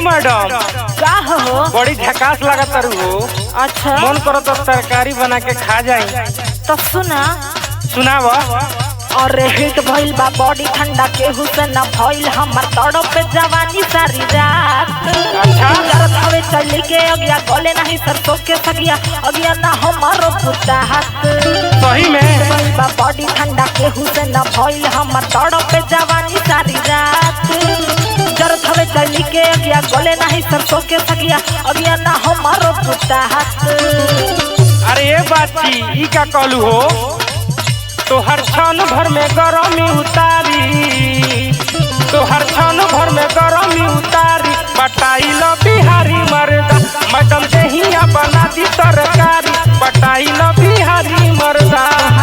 Madam का हो? बड़ी झकास लागत हो। अच्छा मन करो तो तरकारी बना के खा जाए। तो सुना सुनाव। अरे हिट भइल बा बॉडी ठंडा केहू से न भइल हमर तड़प पे जवानी सारी रात। अच्छा करत हवे चली के अगिया गले नहीं सरसों के सगिया अगिया ना हमारो पुता हाथ। सही में भइल बा बॉडी ठंडा केहू से न भइल हमर तड़प पे जवानी सारी रात। करत हवे चली के अगिया गले नहीं सरसों के सगिया अगिया ना हमारो पुता हाथ। अरे ये बात ई का कहलू हो। तो हर क्षण भर में गरमी उतारी, तो हर क्षण भर में गरमी उतारी बटाई लो बिहारी मर्दा। मैडम दहिया बना दी तरकारी बटाई लो बिहारी मर्दा।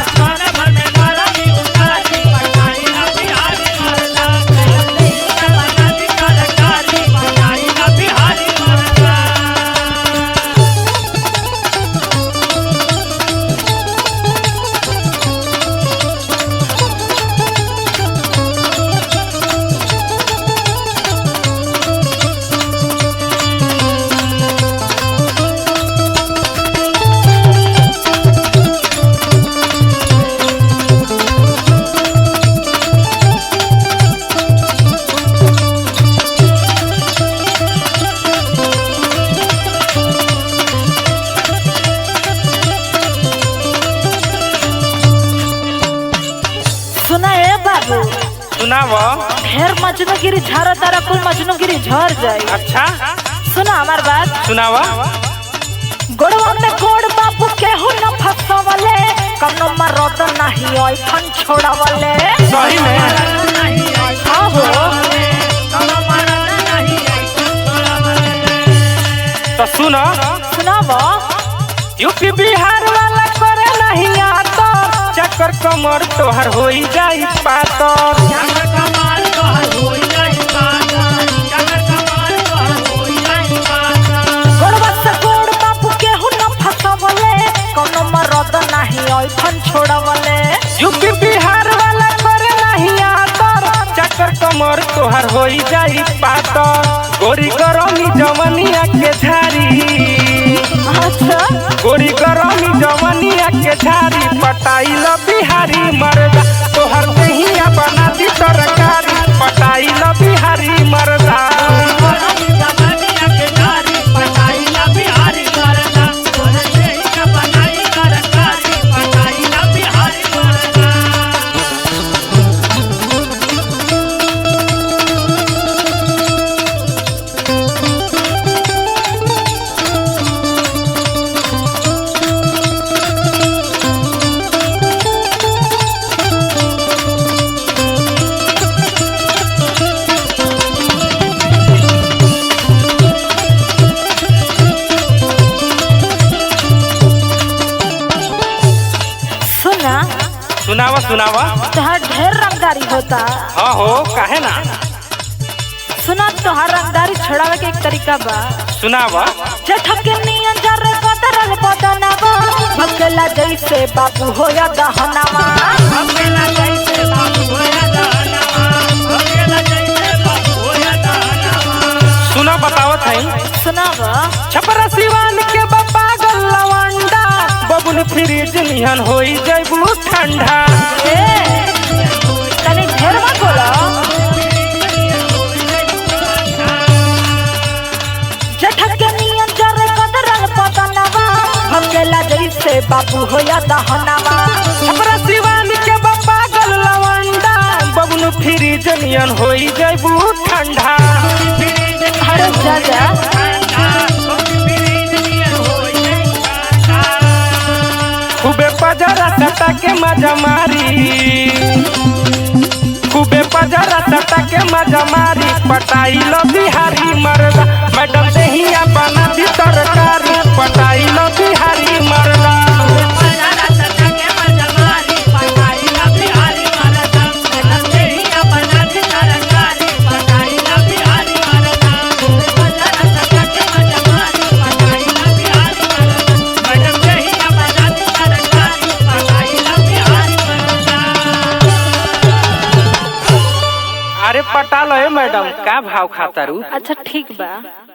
सुनाव। ढेर मजनूगिरी झारा तारा कुल मजनूगिरी झर जाए। अच्छा सुना हमार बात। सुनाव। गोड़वा में गोड़ बाबू केहू न फसवले कनो मरद नहीं ओइ फन छोड़वले। सही में हां हो तो सुनो। सुनाव। यूपी बिहार वाला करे नहीं आता चक्कर कमर तोहर होई जाई पातर। गोड़वा से गोड़ बाबू केहू न फसवले कनो मरद नहीं ओइ फन छोड़वले। यूपी बिहार वाला करे नहीं आता चक्कर कमर तोहर होई जाई पातर। गोरी गरमी जवनिया के झारी, अच्छा गोरी गरमी जवनिया के झारी पटाई लो बिहारी मर्दा। तोहर दहिया बना दी तरकारी पटाई लो बिहारी मर्दा। सुनावा सुनावा। तोहार ढेर रंगदारी होता। हाँ हो काहे ना। सुना तोहार रंगदारी छुड़ावे के एक तरीका बा। सुनावा। जेठक के नियन जरे बदरल बदनावा भगला जैसे बाबू होया दहनावा। भगला जैसे बाबू होया दहनावा, भगला जैसे बाबू होया दहनावा। सुना बतावत है। सुनावा। छपरा सिवान के बाबा गलवंडा बबुल फ्रिज निहन होई जइबू ठंडा। तने ढेर मत बोला। जेठक के नियन जरे बदरल बदनावा भगला जैसे बाबू होया दहनावा। छपरा सिवान के बाबा गलवंडा बबुल फ्रिज निहन होई जइबू ठंडा। अरे जा जा खूबे पजरा सटा के मजा मारी, खूबे पजरा सटा के मजा मारी पटाई लो बिहारी मर्दा। मैडम दहिया बना दी तरकारी पटाई लो बिहारी मर्दा। अरे पटा लो मैडम, का भाव खाता रू? अच्छा ठीक बा।